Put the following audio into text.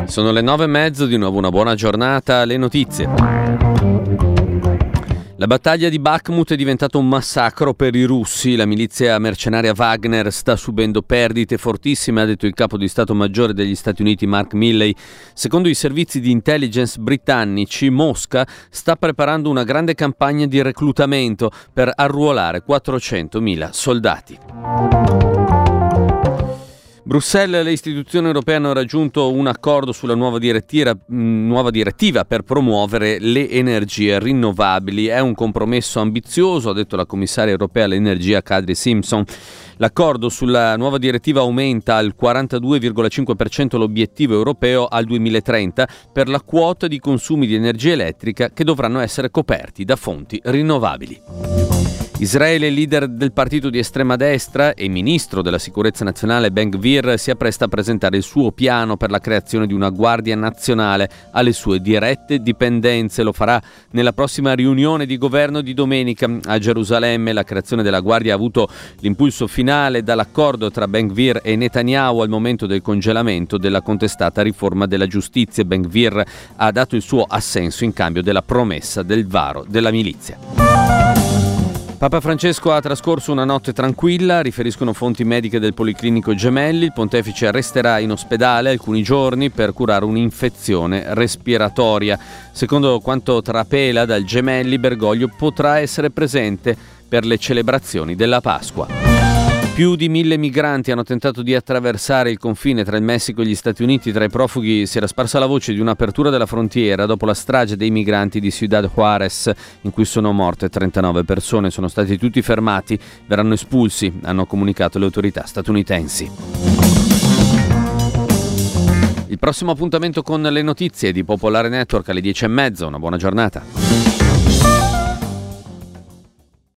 Sono le 9:30, di nuovo una buona giornata, le notizie. La battaglia di Bakhmut è diventata un massacro per i russi. La milizia mercenaria Wagner sta subendo perdite fortissime, ha detto il capo di Stato Maggiore degli Stati Uniti Mark Milley. Secondo i servizi di intelligence britannici, Mosca sta preparando una grande campagna di reclutamento per arruolare 400.000 soldati. Bruxelles e le istituzioni europee hanno raggiunto un accordo sulla nuova direttiva per promuovere le energie rinnovabili. È un compromesso ambizioso, ha detto la commissaria europea all'energia Kadri Simpson. L'accordo sulla nuova direttiva aumenta al 42,5% l'obiettivo europeo al 2030 per la quota di consumi di energia elettrica che dovranno essere coperti da fonti rinnovabili. Israele, leader del partito di estrema destra e ministro della sicurezza nazionale Ben-Gvir, si appresta a presentare il suo piano per la creazione di una guardia nazionale alle sue dirette dipendenze. Lo farà nella prossima riunione di governo di domenica a Gerusalemme. La creazione della guardia ha avuto l'impulso finale dall'accordo tra Ben-Gvir e Netanyahu al momento del congelamento della contestata riforma della giustizia. Ben-Gvir ha dato il suo assenso in cambio della promessa del varo della milizia. Papa Francesco ha trascorso una notte tranquilla, riferiscono fonti mediche del Policlinico Gemelli. Il pontefice resterà in ospedale alcuni giorni per curare un'infezione respiratoria. Secondo quanto trapela dal Gemelli, Bergoglio potrà essere presente per le celebrazioni della Pasqua. Più di 1.000 migranti hanno tentato di attraversare il confine tra il Messico e gli Stati Uniti. Tra i profughi si era sparsa la voce di un'apertura della frontiera dopo la strage dei migranti di Ciudad Juárez, in cui sono morte 39 persone. Sono stati tutti fermati, verranno espulsi, hanno comunicato le autorità statunitensi. Il prossimo appuntamento con le notizie di Popolare Network alle 10:30. Una buona giornata.